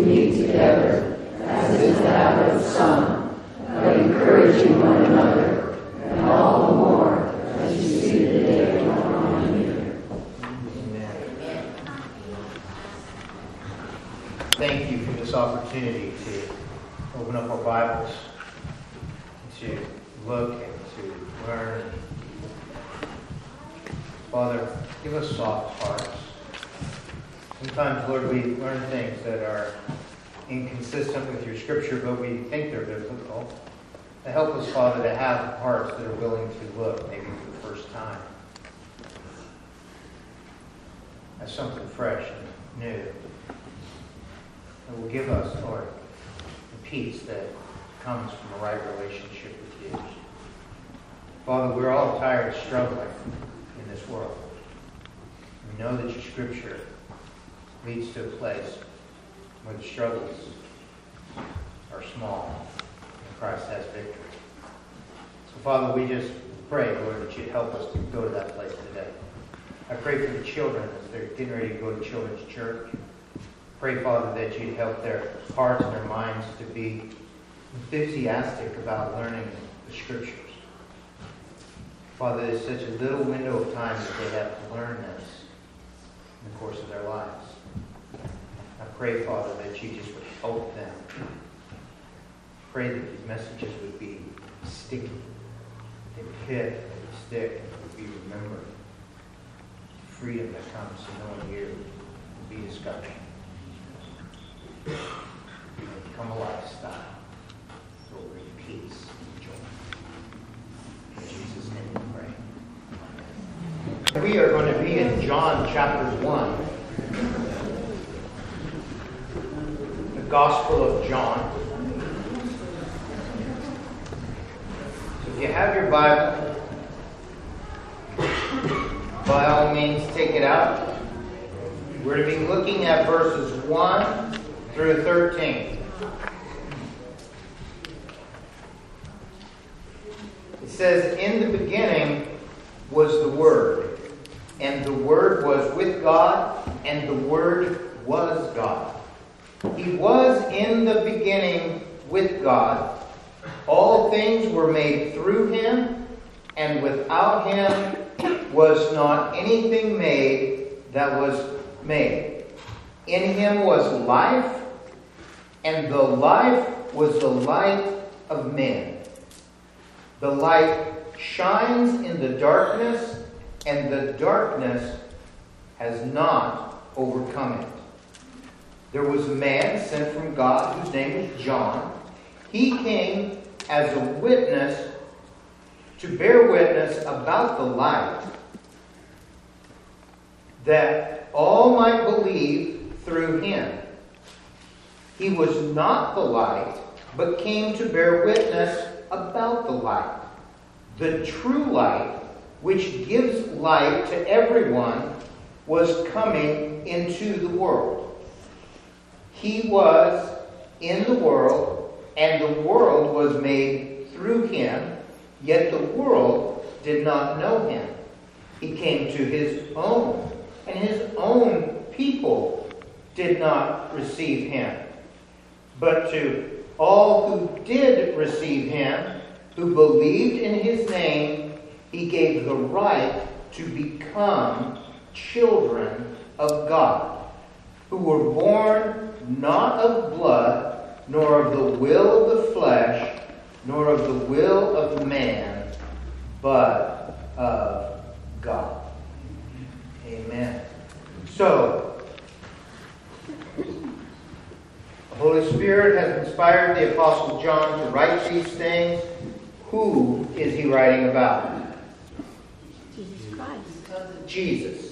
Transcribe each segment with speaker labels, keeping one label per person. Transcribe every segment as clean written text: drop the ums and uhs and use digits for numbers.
Speaker 1: meet together, as is the habit of some, but encouraging one another, and all the more as you see the day drawing near.
Speaker 2: Thank you for this opportunity to open up our Bibles, to look and to learn. Father, give us soft hearts. Sometimes, Lord, we learn things that are inconsistent with your Scripture, but we think they're biblical. To help us, Father, to have hearts that are willing to look, maybe for the first time, at something fresh and new. That will give us, Lord, the peace that comes from a right relationship with you. Father, we're all tired of struggling in this world. We know that your Scripture leads to a place where the struggles are small and Christ has victory. So, Father, we just pray, Lord, that you'd help us to go to that place today. I pray for the children as they're getting ready to go to children's church. Pray, Father, that you'd help their hearts and their minds to be enthusiastic about learning the Scriptures. Father, there's such a little window of time that they have to learn this in the course of their lives. I pray, Father, that you just would help them. Pray that these messages would be sticky. They would hit, they would stick, and they would be remembered. The freedom that comes to knowing you will be discovered. It will become a lifestyle. So we'll bring peace and joy. In Jesus' name we pray. We are going to be in John chapter 1. The Gospel of John. So if you have your Bible, by all means take it out. We're to be looking at verses 1 through 13. It says, "In the beginning was the Word, and the Word was with God, and the Word was God. He was in the beginning with God. All things were made through him, and without him was not anything made that was made. In him was life, and the life was the light of men. The light shines in the darkness, and the darkness has not overcome it. There was a man sent from God whose name was John. He came as a witness to bear witness about the light, that all might believe through him. He was not the light, but came to bear witness about the light. The true light, which gives light to everyone, was coming into the world. He was in the world, and the world was made through him, yet the world did not know him. He came to his own, and his own people did not receive him. But to all who did receive him, who believed in his name, he gave the right to become children of God, who were born not of blood, nor of the will of the flesh, nor of the will of man, but of God." Amen. So, the Holy Spirit has inspired the Apostle John to write these things. Who is he writing about?
Speaker 3: Jesus Christ.
Speaker 2: Jesus.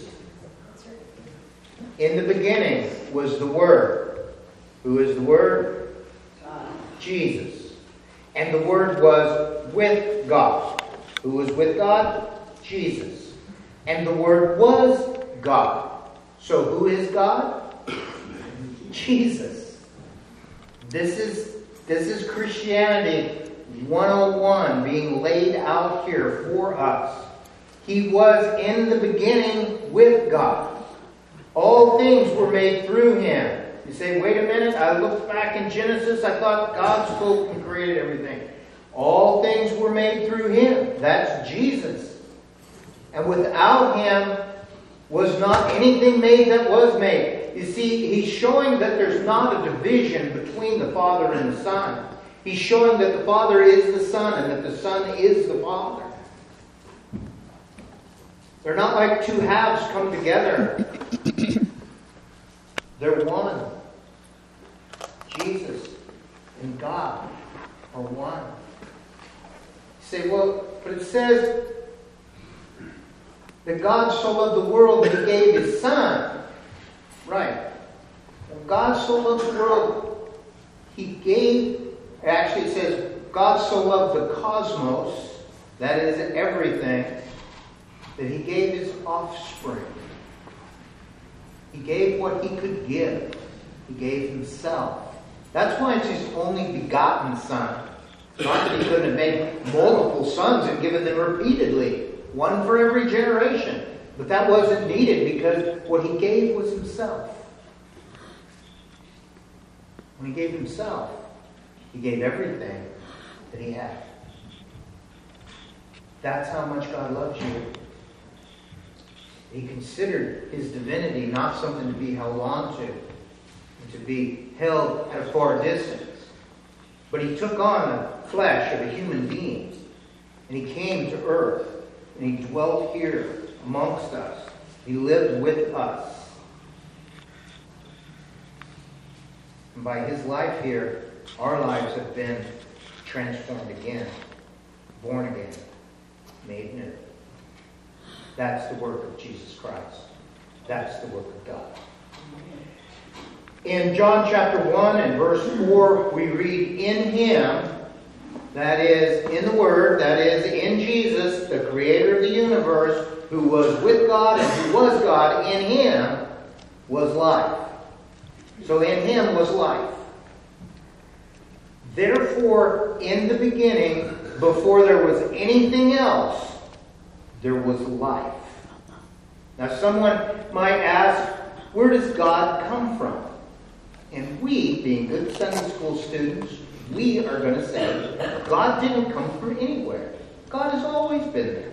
Speaker 2: In the beginning was the Word. Who is the Word? Jesus. And the Word was with God. Who was with God? Jesus. And the Word was God. So who is God? Jesus. This is Christianity 101 being laid out here for us. He was in the beginning with God. All things were made through him. You say, wait a minute, I looked back in Genesis, I thought God spoke and created everything. All things were made through Him. That's Jesus. And without Him was not anything made that was made. You see, He's showing that there's not a division between the Father and the Son. He's showing that the Father is the Son and that the Son is the Father. They're not like two halves come together. They're one. Jesus and God are one. You say, well, but it says that God so loved the world that He gave His Son. Right. When God so loved the world, He gave, actually it says, God so loved the cosmos, that is everything, that He gave His offspring. He gave what He could give. He gave Himself. That's why it's His only begotten Son. Not that He couldn't have made multiple sons and given them repeatedly, one for every generation. But that wasn't needed because what He gave was Himself. When He gave Himself, He gave everything that He had. That's how much God loves you. He considered His divinity not something to be held on to, and to be held at a far distance. But He took on the flesh of a human being, and He came to earth, and He dwelt here amongst us. He lived with us. And by His life here, our lives have been transformed again, born again, made new. That's the work of Jesus Christ. That's the work of God. In John chapter 1 and verse 4, we read, in Him, that is, in the Word, that is, in Jesus, the Creator of the universe, who was with God and who was God, in Him was life. So in Him was life. Therefore, in the beginning, before there was anything else, there was life. Now someone might ask, where does God come from? And we, being good Sunday school students, we are going to say, God didn't come from anywhere. God has always been there.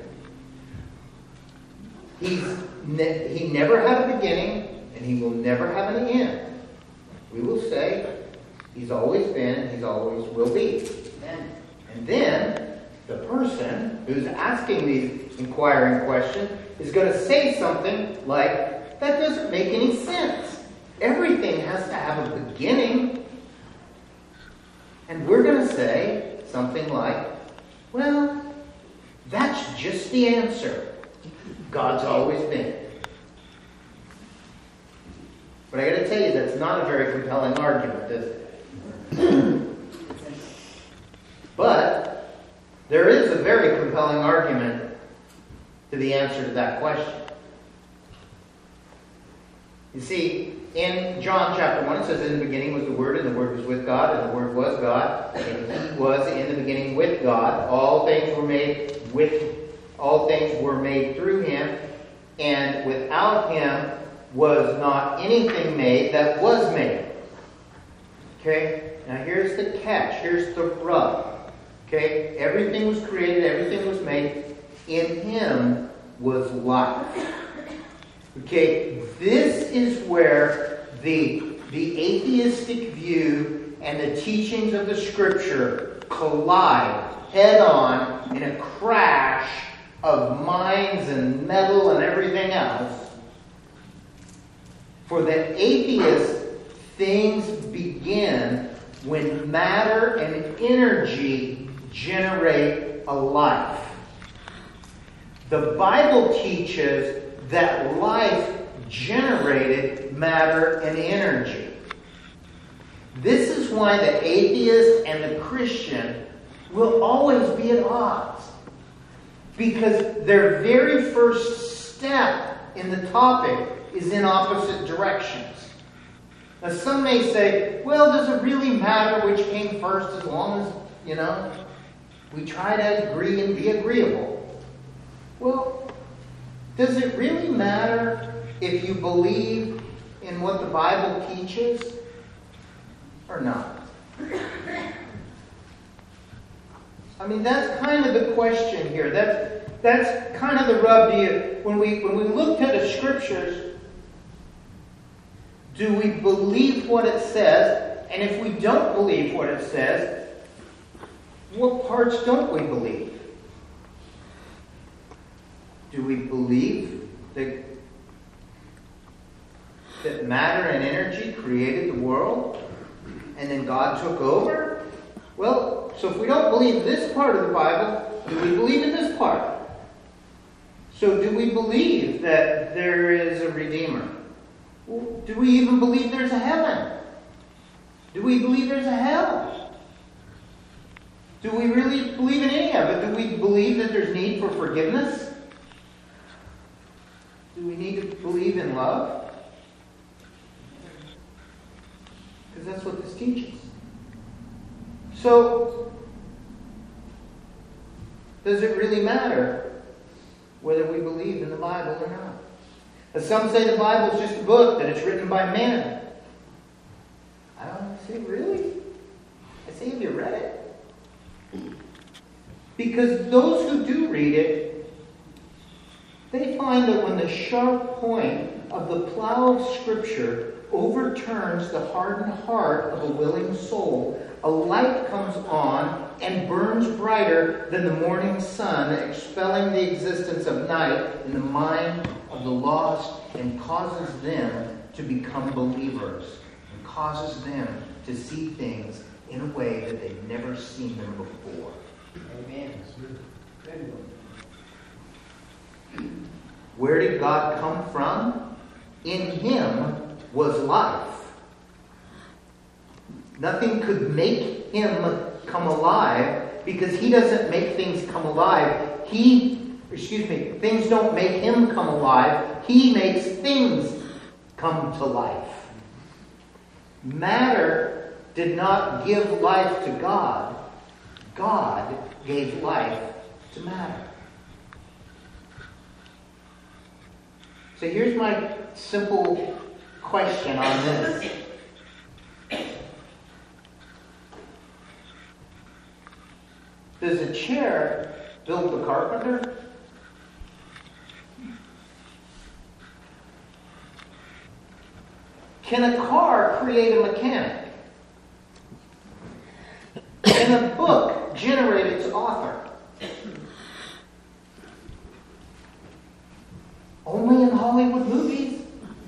Speaker 2: He never had a beginning, and He will never have an end. We will say, He's always been, and He's always will be. And then, the person who's asking these inquiring questions is going to say something like, that doesn't make any sense. Everything has to have a beginning. And we're going to say something like, well, that's just the answer. God's always been. But I got to tell you, that's not a very compelling argument, is it? But there is a very compelling argument to the answer to that question. You see, in John chapter 1, it says, in the beginning was the Word, and the Word was with God, and the Word was God, and He was in the beginning with God. All things were made through Him, and without Him was not anything made that was made. Okay? Now here's the catch. Here's the rub. Okay? Everything was created. Everything was made. In Him was life. Okay? This is where the atheistic view and the teachings of the Scripture collide head on in a crash of minds and metal and everything else. For the atheist, things begin when matter and energy generate a life. The Bible teaches that life generated matter and energy. This is why the atheist and the Christian will always be at odds. Because their very first step in the topic is in opposite directions. Now some may say, well, does it really matter which came first as long as, we try to agree and be agreeable? Well, does it really matter if you believe in what the Bible teaches? or not? I mean, that's kind of the question here. That's kind of the rub to you. When we look to the Scriptures, do we believe what it says? And if we don't believe what it says, what parts don't we believe? Do we believe that matter and energy created the world and then God took over? Well, so if we don't believe this part of the Bible, do we believe in this part? So do we believe that there is a Redeemer? Well, do we even believe there's a heaven? Do we believe there's a hell? Do we really believe in any of it? Do we believe that there's need for forgiveness? Do we need to believe in love? Because that's what this teaches. So, does it really matter whether we believe in the Bible or not? As some say the Bible is just a book, that it's written by men. I don't say, really? I say, have you read it? Because those who do read it, they find that when the sharp point of the plow of Scripture overturns the hardened heart of a willing soul, a light comes on and burns brighter than the morning sun, expelling the existence of night in the mind of the lost, and causes them to become believers, and causes them to see things in a way that they've never seen them before. Amen. Where did God come from? In Him was life. Nothing could make Him come alive, because He doesn't make things come alive. Things don't make Him come alive. He makes things come to life. Matter did not give life to God. God gave life to matter. So here's my simple question on this. Does a chair build the carpenter? Can a car create a mechanic? Can a book generate its author? Only in Hollywood movies.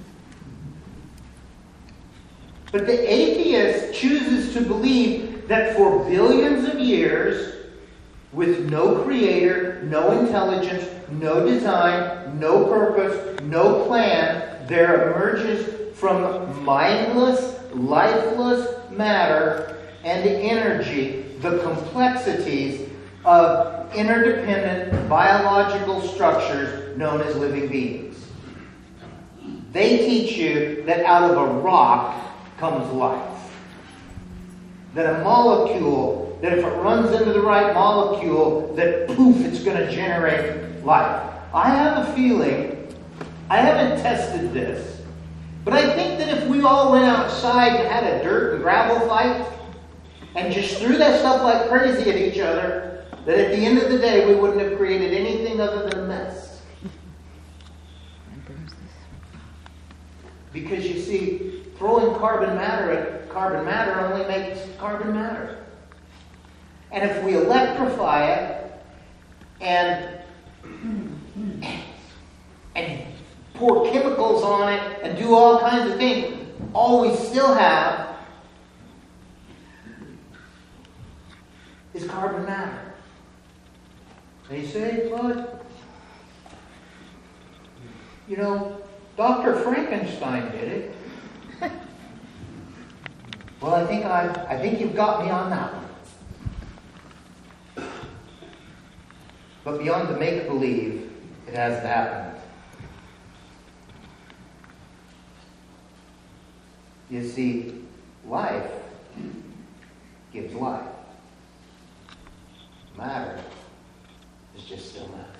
Speaker 2: But the atheist chooses to believe that for billions of years, with no creator, no intelligence, no design, no purpose, no plan, there emerges from mindless, lifeless matter and energy the complexities of interdependent biological structures known as living beings. They teach you that out of a rock comes life. That a molecule, that if it runs into the right molecule, that poof, it's going to generate life. I have a feeling, I haven't tested this, but I think that if we all went outside and had a dirt and gravel fight, and just threw that stuff like crazy at each other, that at the end of the day we wouldn't have created anything other than a mess. Because you see, throwing carbon matter at carbon matter only makes carbon matter. And if we electrify it and pour chemicals on it and do all kinds of things, all we still have is carbon matter. They say, but, Dr. Frankenstein did it. Well, I think you've got me on that one. But beyond the make-believe, it hasn't happened. You see, life gives life. Matter is just still matter.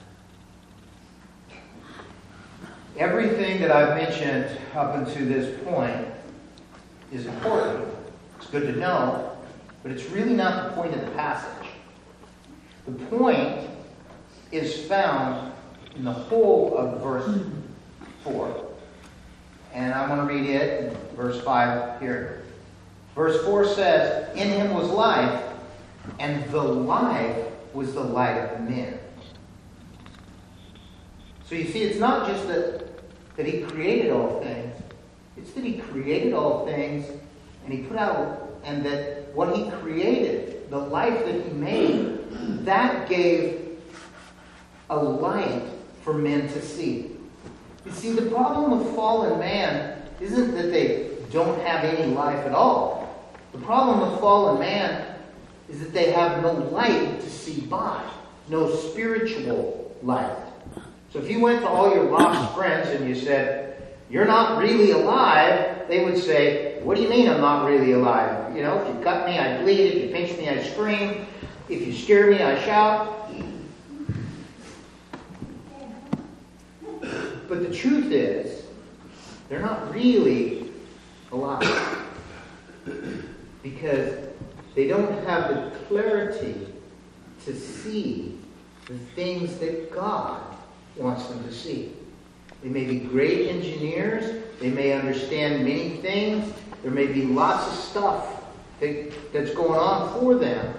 Speaker 2: Everything that I've mentioned up until this point is important. It's good to know, but it's really not the point of the passage. The point is found in the whole of verse 4. And I'm going to read it in verse 5 here. Verse 4 says, "In him was life, and the life was the light of men." So you see, it's not just that he created all things. It's that he created all things, and he put out, and that what he created, the life that he made, that gave a light for men to see. You see, the problem with fallen man isn't that they don't have any life at all. The problem with fallen man is that they have no light to see by, no spiritual light. So if you went to all your lost friends and you said, "You're not really alive," they would say, "What do you mean I'm not really alive? You know, if you cut me, I bleed. If you pinch me, I scream. If you scare me, I shout." But the truth is, they're not really alive. Because they don't have the clarity to see the things that God wants them to see. They may be great engineers. They may understand many things. There may be lots of stuff that's going on for them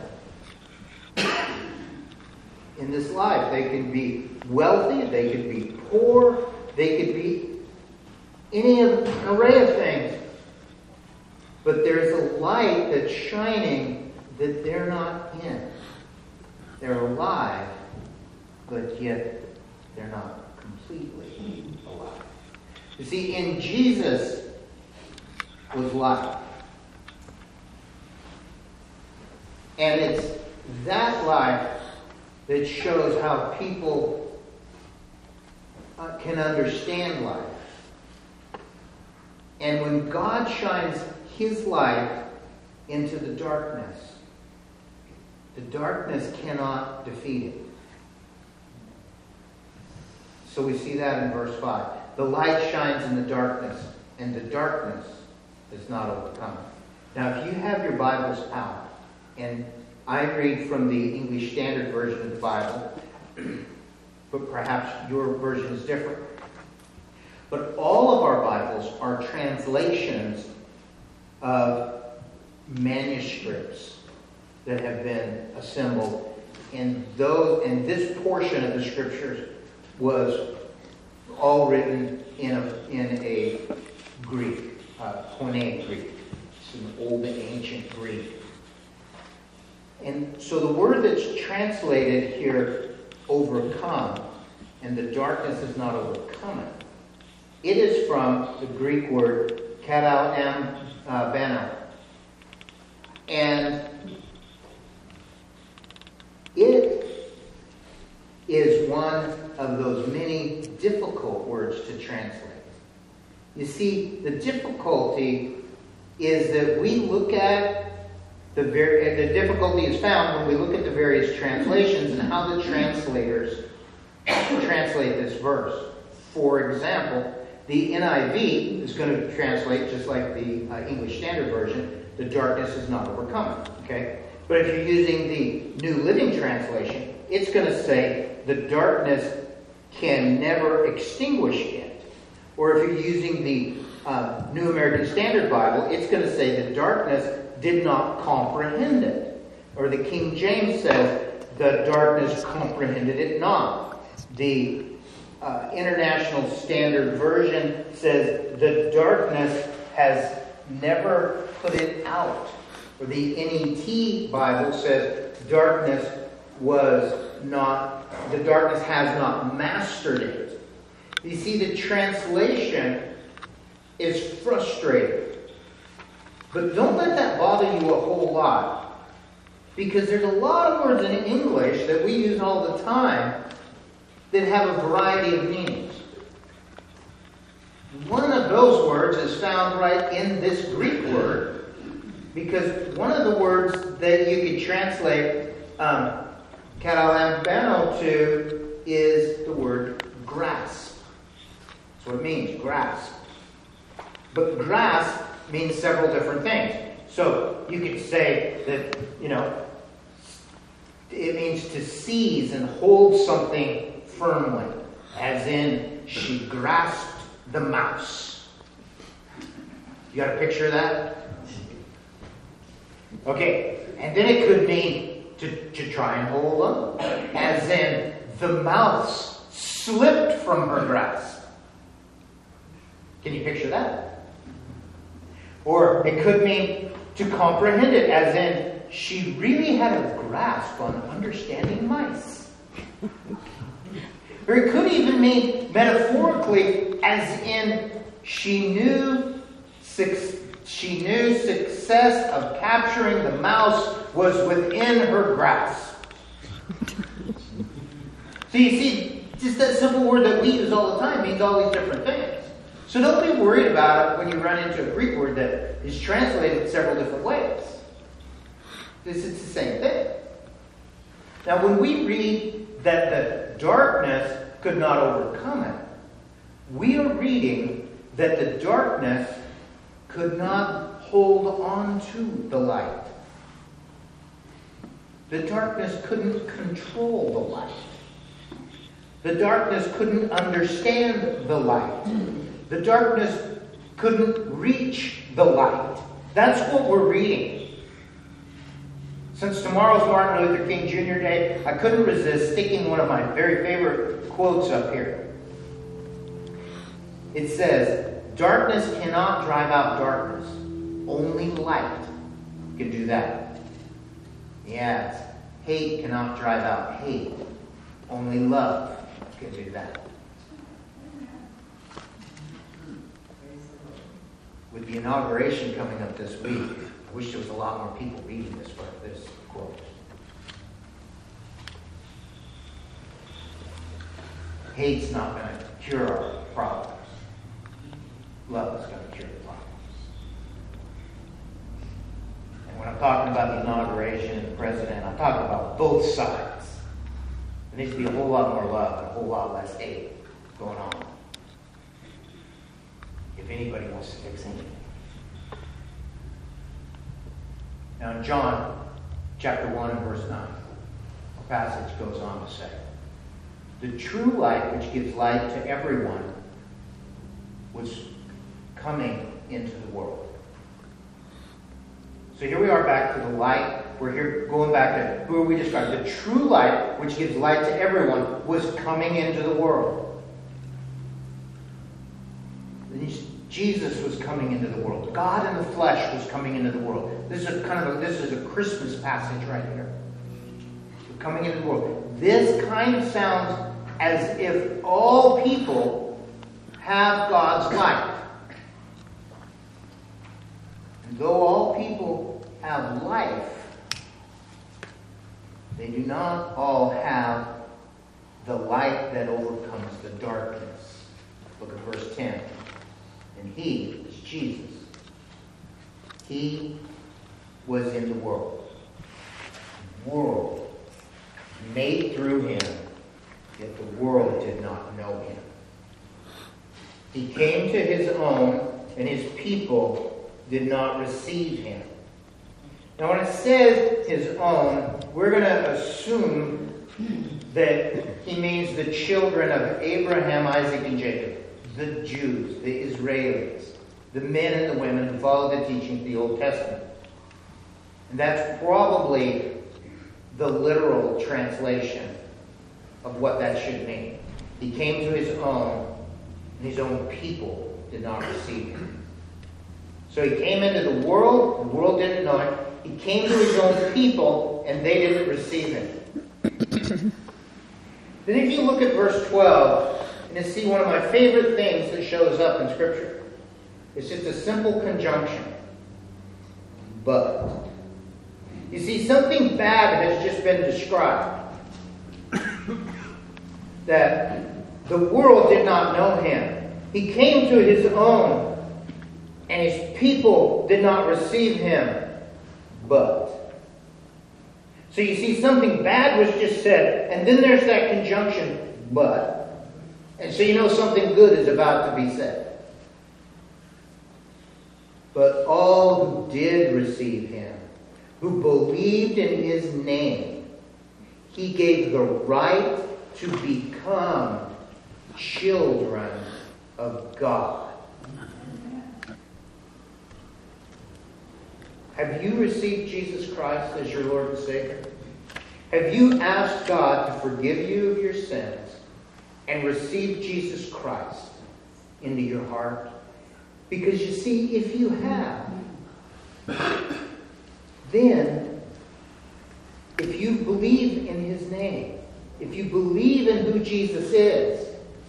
Speaker 2: in this life. They can be wealthy. They could be poor. They could be an array of things. But there's a light that's shining that they're not in. They're alive, but yet they're not completely alive. You see, in Jesus was life. And it's that life that shows how people can understand life. And when God shines His light into the darkness cannot defeat it. So we see that in verse 5. The light shines in the darkness, and the darkness is not overcome. Now, if you have your Bibles out, and I read from the English Standard Version of the Bible, but perhaps your version is different. But all of our Bibles are translations of manuscripts that have been assembled. And this portion of the Scriptures was all written in a Greek, Koine Greek. It's an old ancient Greek. And so the word that's translated here, overcome, and the darkness is not overcome it is from the Greek word katalambano. And it is one of those many difficult words to translate. You see, the difficulty is that we look at the difficulty is found when we look at the various translations and how the translators translate this verse. For example, the NIV is going to translate just like the English Standard Version, the darkness is not overcome. Okay? But if you're using the New Living Translation, it's going to say the darkness can never extinguish it. Or if you're using the New American Standard Bible, it's going to say the darkness did not comprehend it. Or the King James says the darkness comprehended it not. The International Standard Version says the darkness has never put it out. Or the NET Bible says the darkness has not mastered it. You see, the translation is frustrating. But don't let that bother you a whole lot. Because there's a lot of words in English that we use all the time that have a variety of meanings. One of those words is found right in this Greek word, because one of the words that you could translate katalambano to is the word grasp. That's what it means, grasp. But grasp means several different things. So you could say that, it means to seize and hold something firmly, as in she grasped the mouse. You got a picture of that? Okay, and then it could mean to try and hold on, as in the mouse slipped from her grasp. Can you picture that? Or it could mean to comprehend it, as in she really had a grasp on understanding mice. Or it could even mean metaphorically, as in she knew success of capturing the mouse was within her grasp. So you see, just that simple word that we use all the time means all these different things. So don't be worried about it when you run into a Greek word that is translated several different ways. It's the same thing. Now, when we read that the darkness could not overcome it, we are reading that the darkness could not hold on to the light. The darkness couldn't control the light. The darkness couldn't understand the light. The darkness couldn't reach the light. That's what we're reading. Since tomorrow's Martin Luther King Jr. Day, I couldn't resist sticking one of my very favorite quotes up here. It says, "Darkness cannot drive out darkness. Only light can do that." He adds, "Hate cannot drive out hate. Only love can do that." With the inauguration coming up this week, I wish there was a lot more people reading this quote. Hate's not going to cure our problems. Love is going to cure the problems. And when I'm talking about the inauguration and the president, I'm talking about both sides. There needs to be a whole lot more love and a whole lot less hate going on. If anybody wants to fix anything. Now in John chapter 1 and verse 9, the passage goes on to say, "The true light which gives light to everyone was coming into the world." So here we are back to the light. We're here going back to who we described. The true light which gives light to everyone was coming into the world. Jesus was coming into the world. God in the flesh was coming into the world. This is a Christmas passage right here. We're coming into the world. This kind of sounds as if all people have God's light. And though all people have life, they do not all have the light that overcomes the darkness. Look at verse 10. And he is Jesus. He was in the world. The world made through him, yet the world did not know him. He came to his own, and his people did not receive him. Now when it says his own, we're going to assume that he means the children of Abraham, Isaac, and Jacob. The Jews, the Israelis, the men and the women who followed the teachings of the Old Testament. And that's probably the literal translation of what that should mean. He came to his own, and his own people did not receive him. So he came into the world didn't know him. He came to his own people, and they didn't receive him. Then if you look at verse 12, and to see one of my favorite things that shows up in Scripture. It's just a simple conjunction. But. You see, something bad has just been described. That the world did not know him. He came to his own, and his people did not receive him. But. So you see, something bad was just said, and then there's that conjunction, but. And so you know something good is about to be said. but all who did receive him, who believed in his name, he gave the right to become children of God. Have you received Jesus Christ as your Lord and Savior? Have you asked God to forgive you of your sins and receive Jesus Christ into your heart? Because you see, if you have, then if you believe in his name, if you believe in who Jesus is,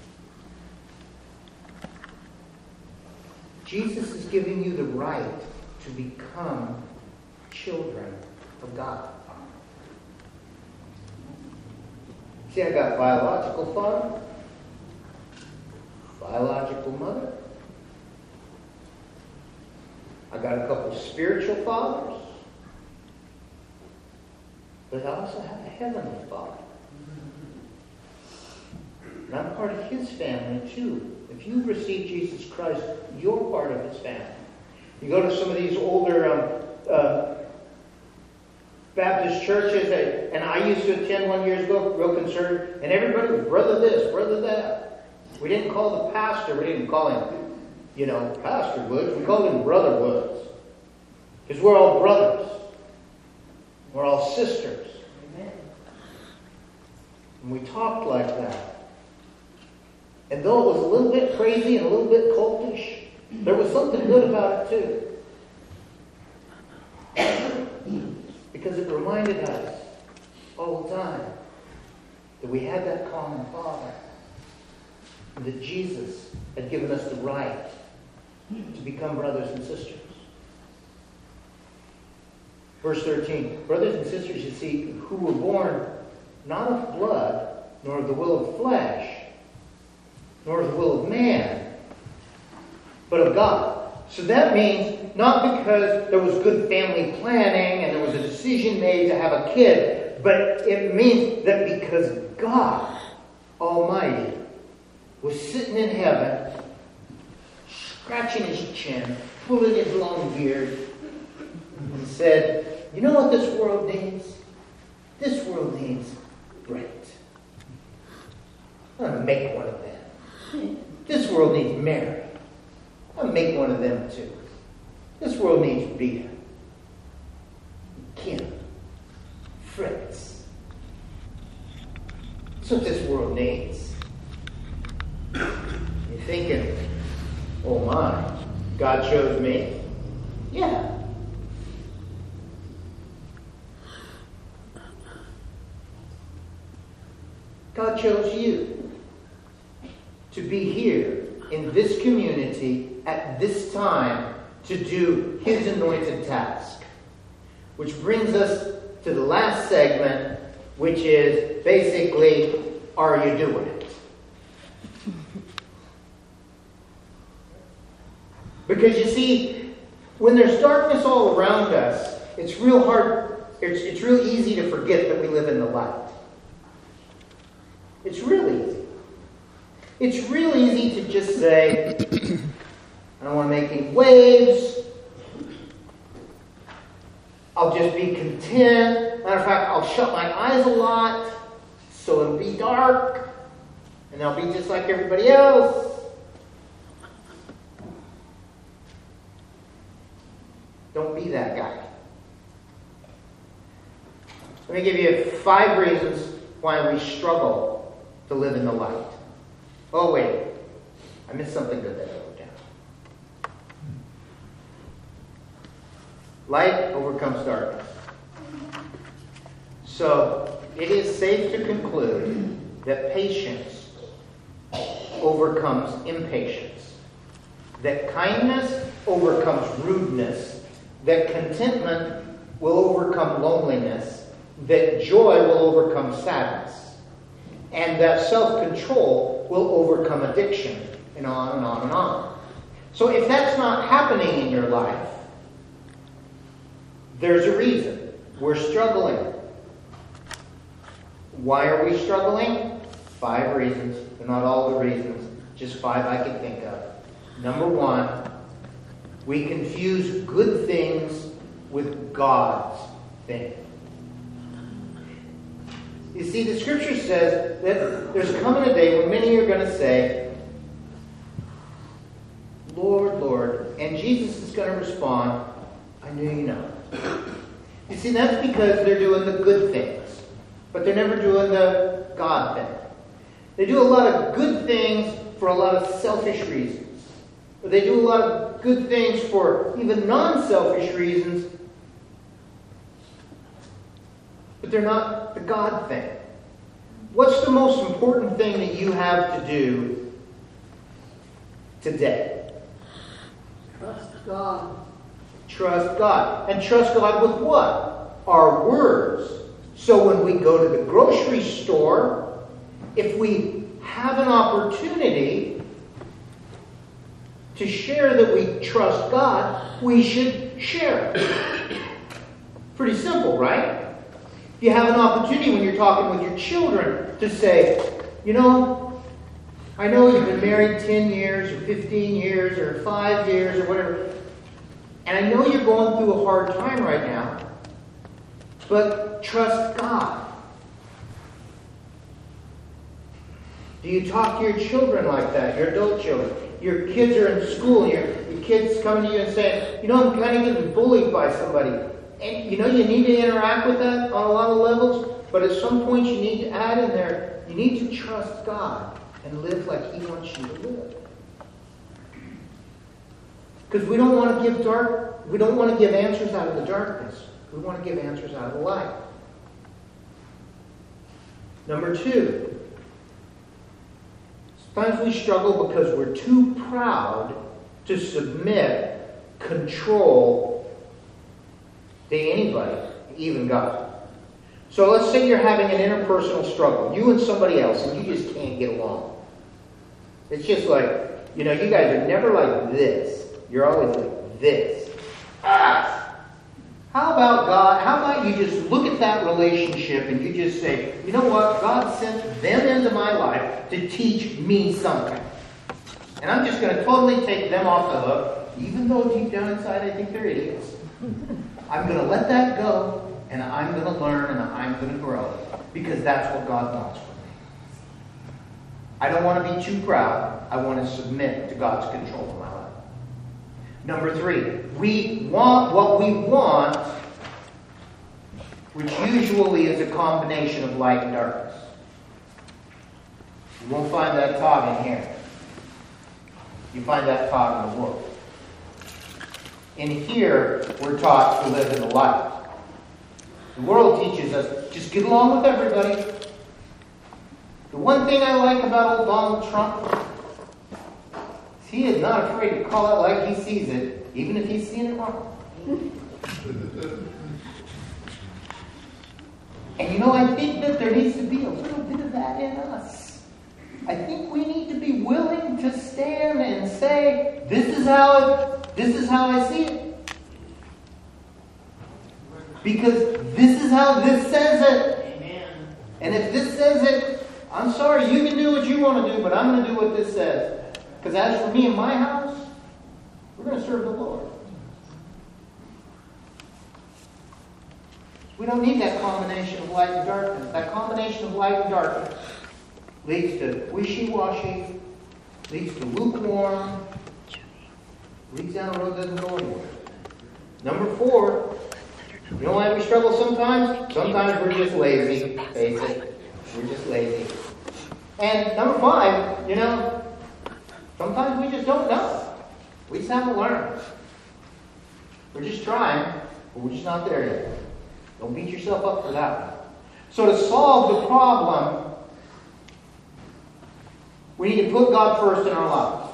Speaker 2: Jesus is giving you the right to become children of God. See, I got biological father, biological mother. I got a couple spiritual fathers. But I also have a heavenly Father. And I'm part of his family too. If you receive Jesus Christ, you're part of his family. You go to some of these older Baptist churches, and I used to attend one years ago, real concerned, and everybody was brother this, brother that. We didn't call the pastor, we didn't call him, Pastor Woods, we called him Brother Woods. Because we're all brothers. We're all sisters. Amen. And we talked like that. And though it was a little bit crazy and a little bit cultish, there was something good about it too. Because it reminded us all the time that we had that common Father. And that Jesus had given us the right to become brothers and sisters. Verse 13, brothers and sisters, you see, who were born not of blood, nor of the will of flesh, nor of the will of man, but of God. So that means not because there was good family planning and there was a decision made to have a kid, but it means that because God Almighty was sitting in heaven, scratching his chin, pulling his long beard, and said, you know what this world needs? This world needs bread. I'm going to make one of them. This world needs Mary. I'll make one of them too. This world needs Beta, Kim, Fritz. That's what this world needs. You're thinking, oh my, God chose me? Yeah. God chose you to be here in this community at this time to do his anointed task. Which brings us to the last segment, which is basically, are you doing it? Because you see, when there's darkness all around us, it's real hard, it's real easy to forget that we live in the light. It's really easy. It's real easy to just say, I don't want to make any waves. I'll just be content. Matter of fact, I'll shut my eyes a lot so it'll be dark and I'll be just like everybody else. Don't be that guy. Let me give you 5 reasons why we struggle to live in the light. Oh, wait. I missed something good that I wrote down. Light overcomes darkness. So, it is safe to conclude that patience overcomes impatience. That kindness overcomes rudeness. That contentment will overcome loneliness. That joy will overcome sadness. And that self-control will overcome addiction, and on and on and on. So if that's not happening in your life, there's a reason. We're struggling. Why are we struggling? 5 reasons. They're not all the reasons. Just 5 I can think of. Number 1, We confuse good things with God's things. You see, the Scripture says that there's coming a day when many are going to say, Lord, Lord. And Jesus is going to respond, I knew you not. You see, that's because they're doing the good things, but they're never doing the God thing. They do a lot of good things for a lot of selfish reasons. Or they do a lot of good things for even non-selfish reasons, but they're not the God thing. What's the most important thing that you have to do today?
Speaker 1: Trust God.
Speaker 2: Trust God. And trust God with what? Our words. So when we go to the grocery store, if we have an opportunity to share that we trust God, we should share it. Pretty simple, right? If you have an opportunity when you're talking with your children to say, you know, I know you've been married 10 years or 15 years or 5 years or whatever, and I know you're going through a hard time right now, but trust God. Do you talk to your children like that, your adult children? Your kids are in school, and your kids coming to you and saying, you know, I'm kind of getting bullied by somebody. And you know, you need to interact with that on a lot of levels, but at some point you need to add in there, you need to trust God and live like He wants you to live. Because we don't want to give answers out of the darkness. We want to give answers out of the light. Number 2, sometimes we struggle because we're too proud to submit control to anybody, even God. So let's say you're having an interpersonal struggle, you and somebody else, and you just can't get along. It's just like, you know, you guys are never like this. You're always like this. How about God? How about you just look at that relationship and you just say, you know what? God sent them into my life to teach me something. And I'm just going to totally take them off the hook, even though deep down inside I think they're idiots. I'm going to let that go, and I'm going to learn, and I'm going to grow, because that's what God wants from me. I don't want to be too proud. I want to submit to God's control of my life. Number 3, we want what we want, which usually is a combination of light and darkness. You won't find that tog in here. You find that tog in the world. In here, we're taught to live in the light. The world teaches us, just get along with everybody. The one thing I like about old Donald Trump is he is not afraid to call it like he sees it, even if he's seeing it wrong. And you know, I think that there needs to be a little bit of that in us. I think we need to be willing to stand and say, this is how I see it. Because this is how this says it. Amen. And if this says it, I'm sorry, you can do what you want to do, but I'm going to do what this says. Because as for me and my house, we're going to serve the Lord. We don't need that combination of light and darkness. That combination of light and darkness leads to wishy-washy, leads to lukewarm, leads down a road that doesn't go anywhere. Number 4, you know why we struggle sometimes? Sometimes we're just lazy, face it. We're just lazy. And number 5, you know, sometimes we just don't know. We just haven't learned. We're just trying, but we're just not there yet. Don't beat yourself up for that one. So to solve the problem, we need to put God first in our lives.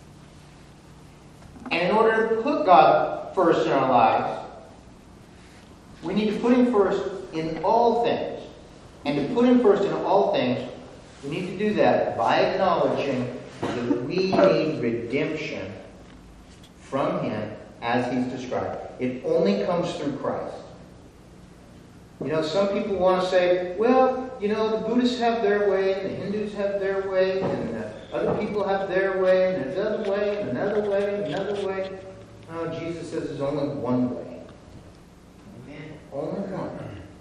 Speaker 2: And in order to put God first in our lives, we need to put Him first in all things. And to put Him first in all things, we need to do that by acknowledging that we need redemption from Him as He's described. It only comes through Christ. You know, some people want to say, well, you know, the Buddhists have their way, and the Hindus have their way, and other people have their way, and there's another way, and another way, and another way. Jesus says there's only one way. Amen. Only one.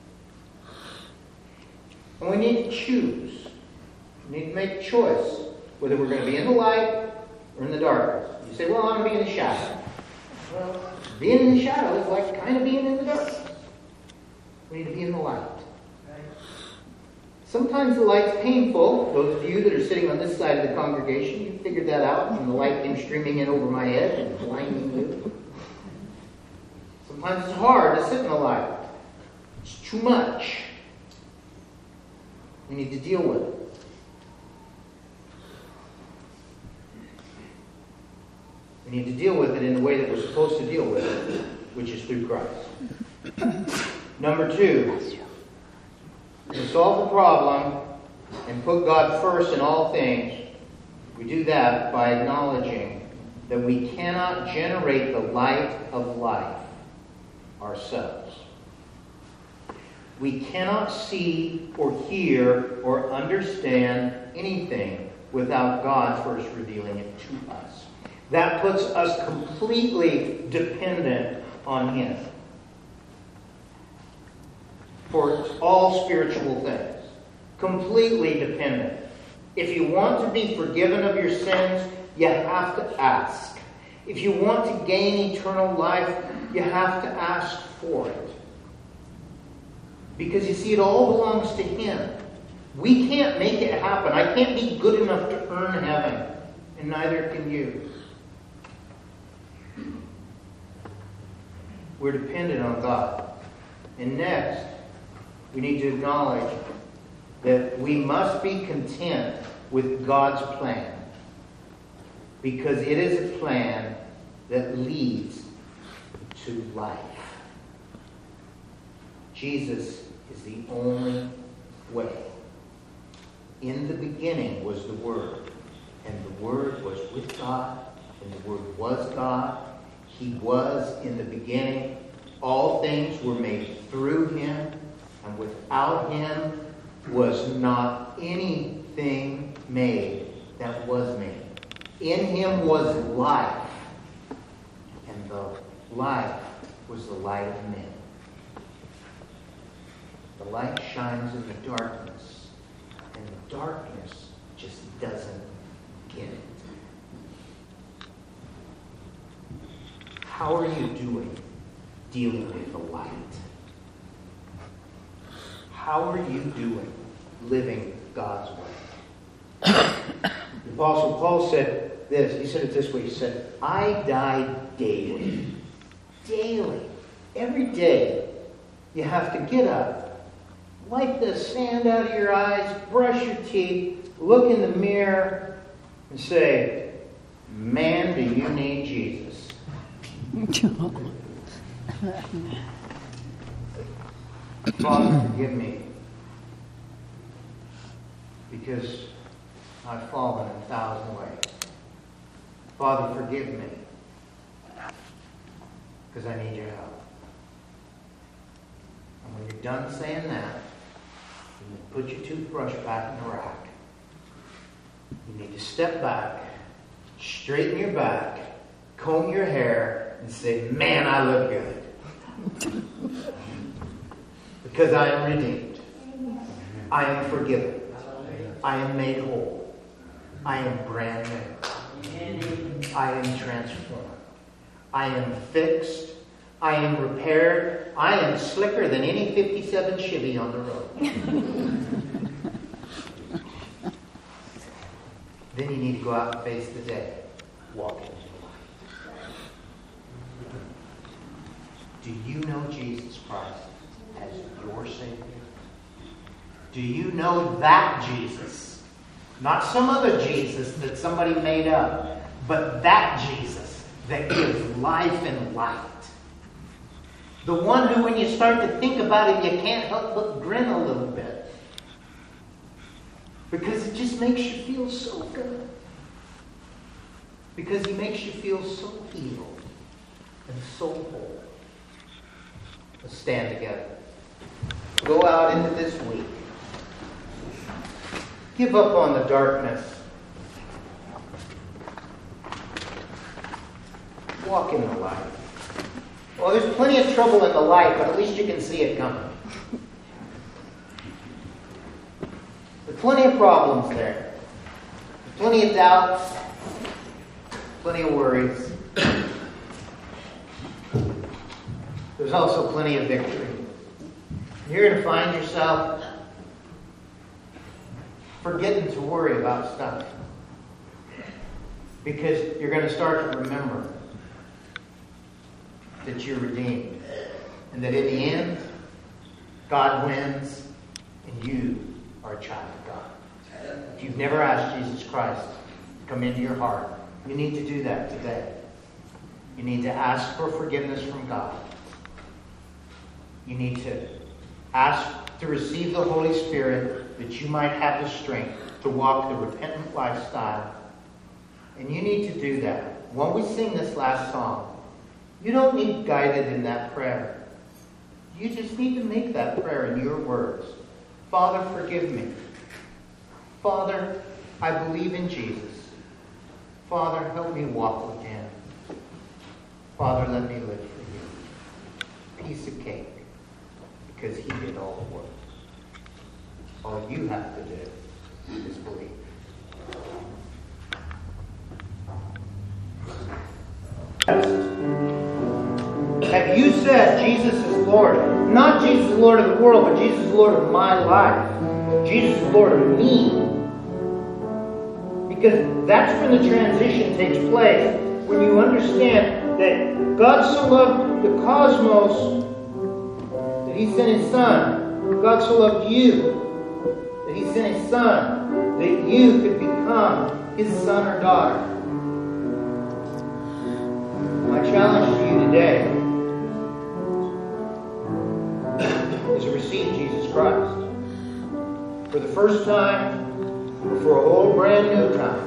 Speaker 2: And we need to choose. We need to make a choice whether we're going to be in the light or in the darkness. You say, well, I'm going to be in the shadow. Well, being in the shadow is like kind of being in the darkness. We need to be in the light. Sometimes the light's painful. Those of you that are sitting on this side of the congregation, you figured that out when the light came streaming in over my head and blinding you. Sometimes it's hard to sit in the light. It's too much. We need to deal with it. We need to deal with it in the way that we're supposed to deal with it, which is through Christ. Number 2, to solve the problem and put God first in all things, we do that by acknowledging that we cannot generate the light of life ourselves. We cannot see or hear or understand anything without God first revealing it to us. That puts us completely dependent on Him for all spiritual things. Completely dependent. If you want to be forgiven of your sins, you have to ask. If you want to gain eternal life, you have to ask for it. Because you see, it all belongs to Him. We can't make it happen. I can't be good enough to earn heaven, and neither can you. We're dependent on God. And next, we need to acknowledge that we must be content with God's plan, because it is a plan that leads to life. Jesus is the only way. In the beginning was the Word, and the Word was with God, and the Word was God. He was in the beginning. All things were made through Him, and without Him was not anything made that was made. In Him was life, and the life was the light of men. The light shines in the darkness, and the darkness just doesn't get it. How are you doing dealing with the light? How are you doing living God's way? The Apostle Paul said this. He said it this way. He said, I die daily. Daily. Every day you have to get up, wipe the sand out of your eyes, brush your teeth, look in the mirror, and say, man, do you need Jesus? Father, forgive me, because I've fallen in 1,000 ways. Father, forgive me, because I need your help. And when you're done saying that, you need to put your toothbrush back in the rack. You need to step back, straighten your back, comb your hair, and say, man, I look good. Because I am redeemed. I am forgiven. I am made whole. I am brand new. I am transformed. I am fixed. I am repaired. I am slicker than any 57 Chevy on the road. Then you need to go out and face the day. Walk into the light. Do you know Jesus Christ as your Savior? Do you know that Jesus? Not some other Jesus that somebody made up, but that Jesus that gives life and light. The one who, when you start to think about him, you can't help but grin a little bit. Because it just makes you feel so good. Because he makes you feel so healed and so whole. Let's stand together. Go out into this week. Give up on the darkness. Walk in the light. Oh, there's plenty of trouble in the light, but at least you can see it coming. There's plenty of problems there. Plenty of doubts. Plenty of worries. There's also plenty of victory. You're going to find yourself forgetting to worry about stuff. Because you're going to start to remember that you're redeemed. And that in the end, God wins and you are a child of God. If you've never asked Jesus Christ to come into your heart, you need to do that today. You need to ask for forgiveness from God. You need to ask to receive the Holy Spirit that you might have the strength to walk the repentant lifestyle. And you need to do that. When we sing this last song, you don't need guided in that prayer. You just need to make that prayer in your words. Father, forgive me. Father, I believe in Jesus. Father, help me walk with Him. Father, let me live for You. Piece of cake. Because He did all the work. All you have to do is believe. Have you said Jesus is Lord? Not Jesus is Lord of the world, but Jesus is Lord of my life. Jesus is Lord of me. Because that's when the transition takes place. When you understand that God so loved the cosmos that He sent His Son. God so loved you that He sent His Son that you could become His son or daughter. My challenge to you today is to receive Jesus Christ. For the first time, or for a whole brand new time.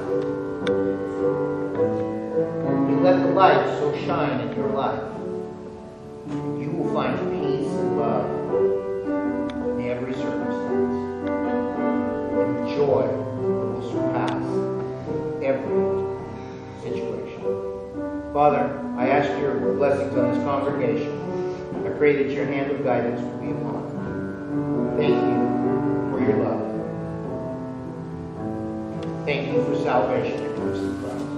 Speaker 2: You let the light so shine in your life. You will find peace and love in every circumstance. And joy that will surpass every situation. Father, I ask your blessings on this congregation. I pray that your hand of guidance will be upon them. Thank you for your love. Thank you for salvation in Christ.